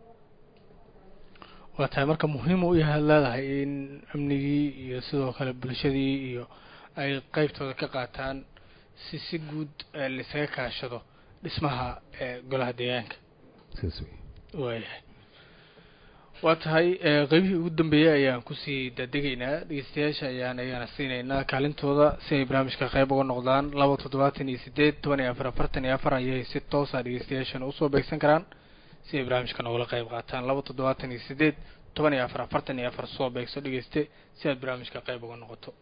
waa tahay marka muhiim u yahay leedahay in amnigii iyo sidoo kale bulshadii iyo ay qaybtooda ka qaataan si si guud lisaga kaashado dhismaha golaha deegaanka sidaas wey waayahay waa tahay qaybihii ugu dambeeyey ayaan kusii dadegaynaa dhegeystayaasha ayaan ayaan siinaynaa kaalintooda si ay barnaamijka qayb uga noqdaan laba toddobaatan iyo sideed toban iyo afar afartan iyo afar ayay si toosa dhegeystayaashana usoo beegsan karaan si ay barnaamijka nogula qayb qaataan laba toddobaatan iyo sideed toban iyo afar afartan iyo afar soo beegso dhegeyste si aad barnaamijka qayb uga noqoto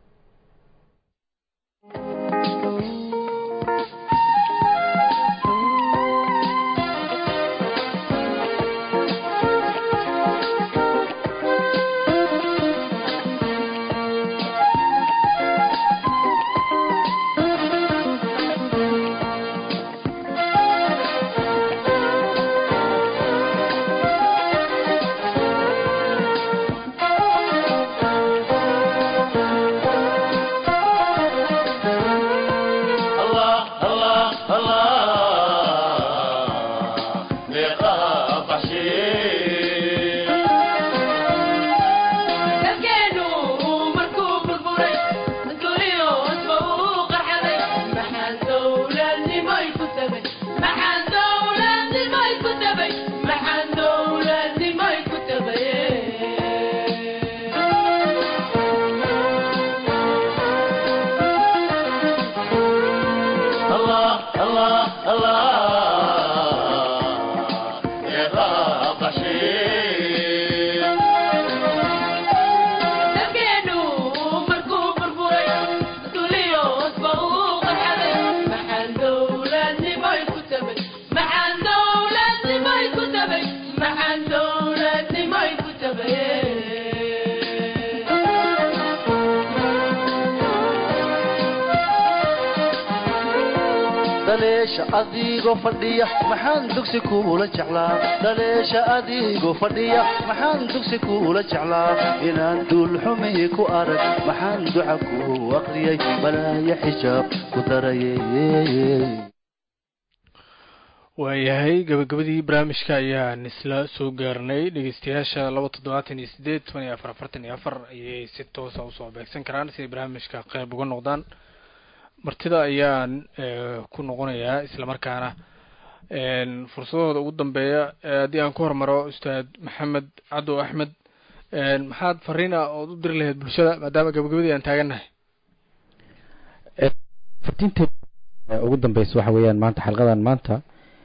adigo fadhiya maxaan dugsi kuula jeclaa daleesha adigo fadhiya maxaan dugsi kuula jeclaa inaan duul xumi ku arag maxaan duca ku aqriyay balaaya xijaab ku darayay waayahay gabagabadii barnaamijka ayaan isla soo gaarnay dhegeystayaasha laba toddobaatan iyo sideed toban iyo afar afartan iyo afar ayay si toosa usoo beegsan karaan si ay barnaamijka qayb uga noqdaan martida ayaan ku noqonayaa isla markaana fursadooda ugu dambeeya haddii aan ku hormaro ustaad maxamed cadow axmed maxaad fariina ood u diri lahayd bulshada maadaama gabagabadii aan taagannahay fartiinta ugu dambeysa waxa weeyaan maanta xalqadan maanta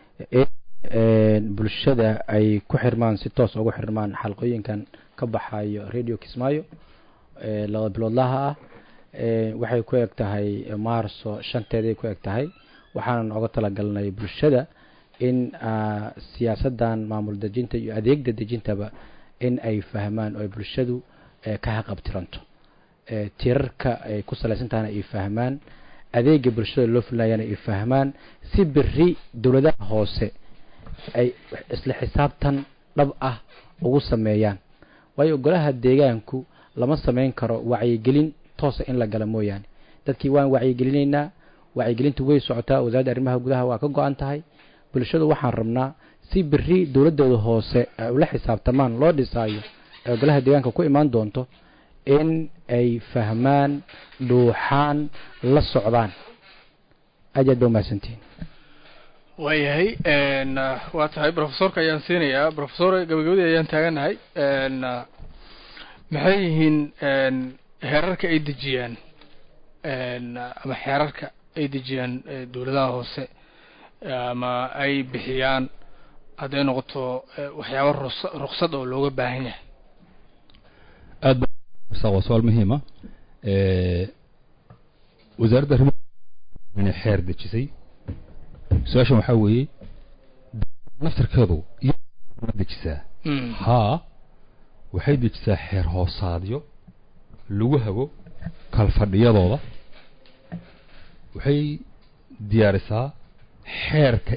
bulshada ay ku xirmaan si toos ugu xirmaan xalqooyinkan ka baxayo radio Kismaayo laba biloodlaha ah waxay ku eg tahay maarso shanteedii ku eg tahay waxaan uga talagalnay bulshada in siyaasadan maamul dejinta iyo adeegda dejintaba in ay fahmaan oo bulshadu ka haqabtiranto tirarka ay ku saleysantaana ay fahmaan adeega bulshada loo fulinayana ay fahmaan si biri dawladaha hoose ay isla xisaabtan dhab ah ugu sameeyaan waayo golaha deegaanku lama sameyn karo wacyigelin toosa in la gala mooyaan dadkii waan wacyigelinaynaa wacyigelintu way socotaa wasaaradda arrimaha gudaha waa ka go-an tahay bulshadu waxaan rabnaa si biri dawladooda hoose ay ula xisaabtamaan loo dhisaayo ee golaha deegaanka ku imaan doonto in ay fahmaan dhuuxaan la socdaan ajaad baa mahadsantihiin waayahay waa tahay professorka ayaan siinayaa professor gabagabadii ayaan taaganahay maxay yihiin heerarka ay dejiyaan ama xeerarka ay dejiyaan dawladaha hoose ama ay bixiyaan hadday noqoto waxyaabo ruqsad oo looga baahan yahay aad waa su-aal muhiima wasaaradda arrimaha inay xeer dejisay su-aashan waxaa weeye naftarkeedu ma dejisaa haa waxay dejisaa xeer hoosaadyo lagu hago kalfadhiyadooda waxay diyaarisaa xeerka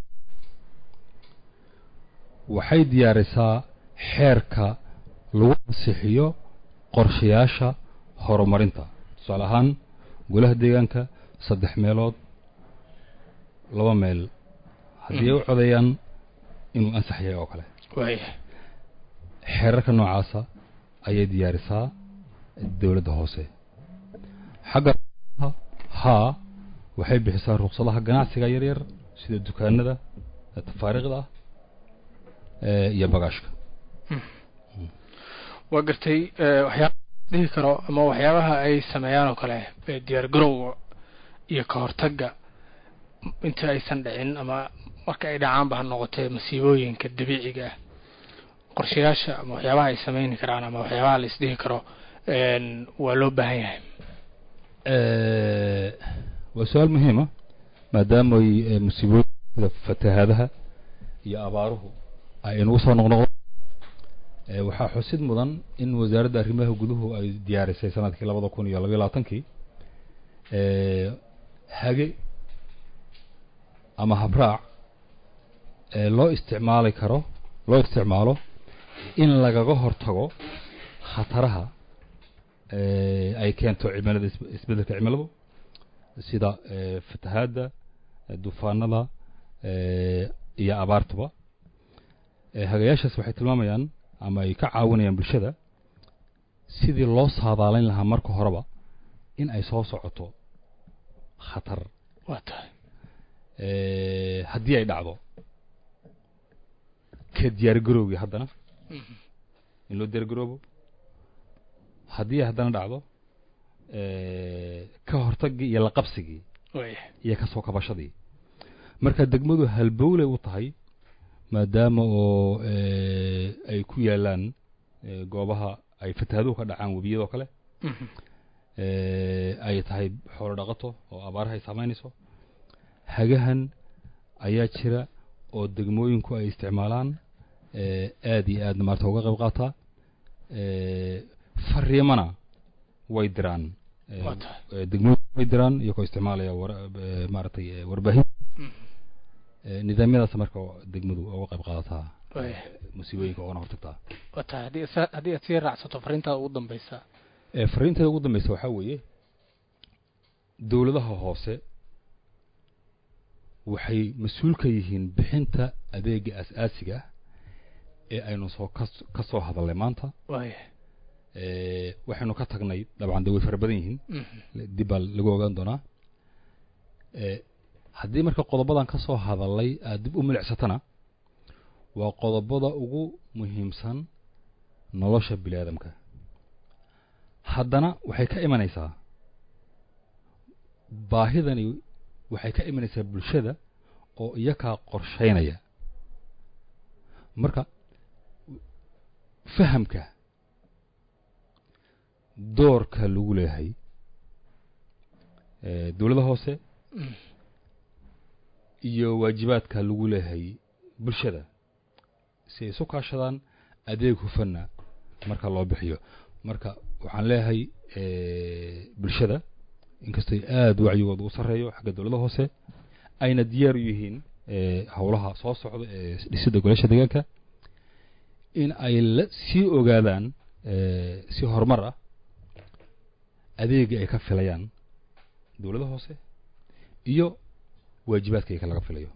waxay diyaarisaa xeerka lagu ansixiyo qorshayaasha horumarinta tusaale ahaan golaha deegaanka saddex meelood laba meel haddii ay u codeeyaan inuu ansax yahay oo kale xeerarka noocaasa ayay diyaarisaa dowladda hoose xagga haa waxay bixisaa ruqsadaha ganacsiga yaryar sida dukaanada tafaariiqda ah iyo bagaashka waa gartay waxyaaba dhihi karo ama waxyaabaha ay sameeyaan oo kale diyaar garowga iyo ka hortagga inta aysan dhicin ama marka ay dhacaanba ha noqotee masiibooyinka dabiiciga ah qorshayaasha ama waxyaabaha ay sameyni karaan ama waxyaabaha la isdhihi karo waa loo baahan yahay waa su-aal muhiima maadaama ay musiibooyinka fatahaadaha iyo abaaruhu ay inagu soo noqnoqdo waxaa xusid mudan in wasaaradda arrimaha guduhu ay diyaarisay sanadkii labada kun iyo labayo labaatankii hage ama habraac loo isticmaali karo loo isticmaalo in lagaga hortago khataraha ay keento cimilada isbeddelka cimiladu sida fatahaadda duufaanada iyo abaartuba hagayaashaas waxay tilmaamayaan ama ay ka caawinayaan bulshada sidii loo saadaalayn lahaa marka horeba in ay soo socoto khatar waa tahay haddii ay dhacdo ka diyaargarowgii haddana in loo diyaargaroobo haddii ay haddana dhacdo ka hortagii iyo laqabsigii iyo kasoo kabashadii marka degmadu halbowlay u tahay maadaama oo ay ku yaalaan goobaha ay fatahaaduhu ka dhacaan webiyadoo kale ay tahay xoolo dhaqato oo abaaraha ay saameynayso hagahan ayaa jira oo degmooyinku ay isticmaalaan aad iyo aadna maarata uga qayb qaataa fariimana way diraan degmooyinku way diraan iyagoo isticmaalaya maaragtay warbaahin nidaamyadaas marka degmadu uga qayb qaadataa musiibooyinka oona hortagtaa waa tahay haddii haddii aad sii raacsato fariintaada ugu dambaysa fariinteeda ugu dambaysa waxaa weeye dowladaha hoose waxay mas-uul ka yihiin bixinta adeega as-aasiga ah ee aynu soo ka ka soo hadalnay maanta waxaynu ka tagnay dabcan de way fara badan yihiin dib baa lagu ogaan doonaa haddii marka qodobadan ka soo hadalay aad dib u milicsatana waa qodobada ugu muhiimsan nolosha bini aadamka haddana waxay ka imanaysaa baahidani waxay ka imanaysaa bulshada oo iyakaa qorshaynaya marka fahamka doorka lagu leeyahay dowladda hoose iyo waajibaadka lagu leeyahay bulshada si ay isu kaashadaan adeeg hufanna marka loo bixiyo marka waxaan leeyahay bulshada inkastoo aad wacyigooda u sarreeyo xagga dowladda hoose ayna diyaar u yihiin howlaha soo socda ee dhisidda golasha deegaanka in ay la sii ogaadaan si horumar ah adeega ay ka filayaan dowladda hoose iyo waajibaadka ay laga filayo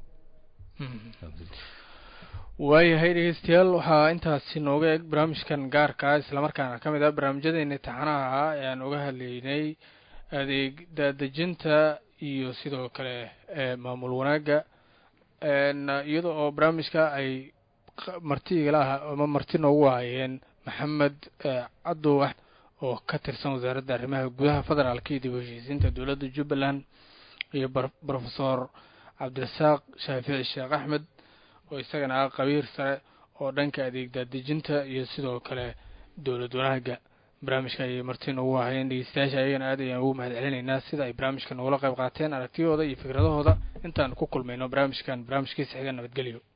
waayahay dhegeystayaal waxaa intaasi nooga eg barnaamijkan gaarka islamarkaana ka mid ah barnaamijyadeena taxanaha ah ee aan uga hadlaynay adeeg daadejinta iyo sidoo kale maamul wanaagga iyada oo barnaamijka ay marti igala ah ama marti noogu hayeen maxamed cadow oo ka tirsan wasaaradda arrimaha gudaha federaalka iyo dib u heshiisiinta dowladda jubbaland iyo brofesor cabdirasaaq shaafici sheekh axmed oo isagana ah qabiir sare oo dhanka adeeg daadejinta iyo sidoo kale dowlad wanaagga barnaamijka ayay marti noogu ahayeen dhegeystayaasha ayagana aad ayaan ugu mahad celinaynaa sida ay barnaamijka nogula qayb qaateen aragtiyooda iyo fikradahooda intaan ku kulmayno barnaamijkan barnaamijkiisa xiga nabadgelyo